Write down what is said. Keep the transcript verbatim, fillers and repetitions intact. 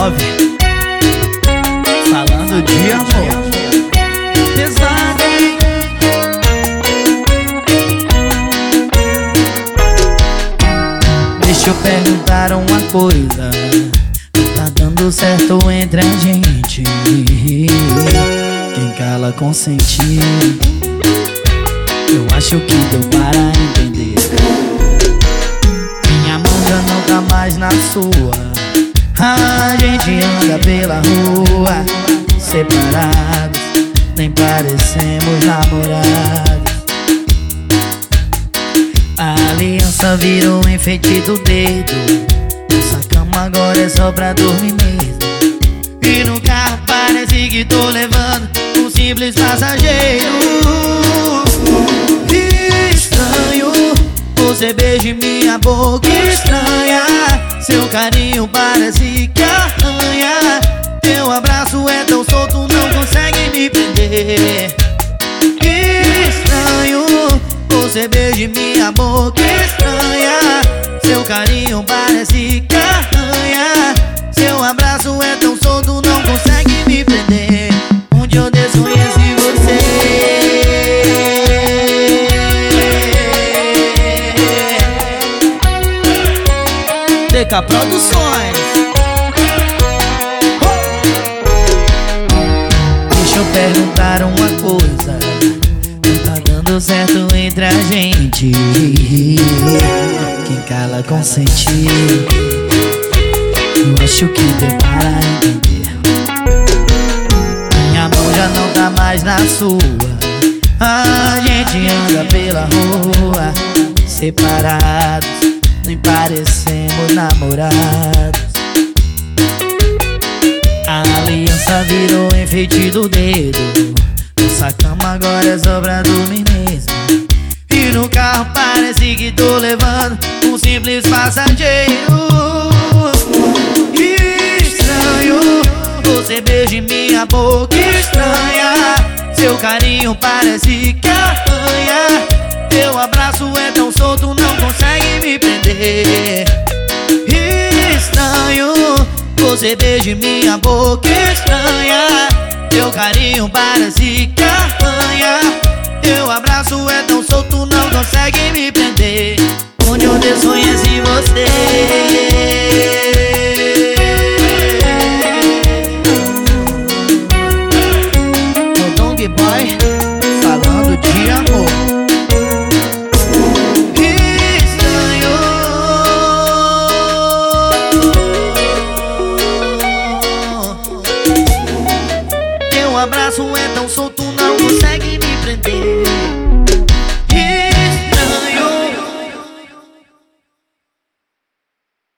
nove, falando de amor pesado, hein? Deixa eu perguntar uma coisa, tá dando certo entre a gente? Quem cala consentir, eu acho que deu para entender. Minha mão já não tá mais na sua, a gente anda pela rua separados, nem parecemos namorados. A aliança virou um enfeite do dedo, nossa cama agora é só pra dormir mesmo. E no carro parece que tô levando um simples passageiro. Estranho, você beija em minha boca estranha, seu carinho parece que arranha, teu abraço é tão solto, não consegue me prender. Estranho, você beija em minha boca estranha, seu carinho parece que arranha, seu abraço é tão solto, não consegue me prender. Onde eu desconheci você, D K Produções. Deixa eu perguntar uma coisa, não tá dando certo entre a gente? Quem cala consentir, eu acho que deu para entender. Minha mão já não tá mais na sua, a gente anda pela rua separados, nem parecemos namorados. A aliança virou enfeite do dedo, nossa cama agora é só pra dormir mesmo. E no carro parece que tô levando um simples passageiro. Estranho, você beija em minha boca estranha, seu carinho parece que arranha, teu abraço é tão solto, não consegue me prender. Estranho, você beija em minha boca estranha, teu carinho parece que arranha, teu abraço é tão solto, não consegue me prender. Onde eu desconheci você, o Dong Boy, falando de amor. Estranho, teu abraço é tão solto, não consegue me prender.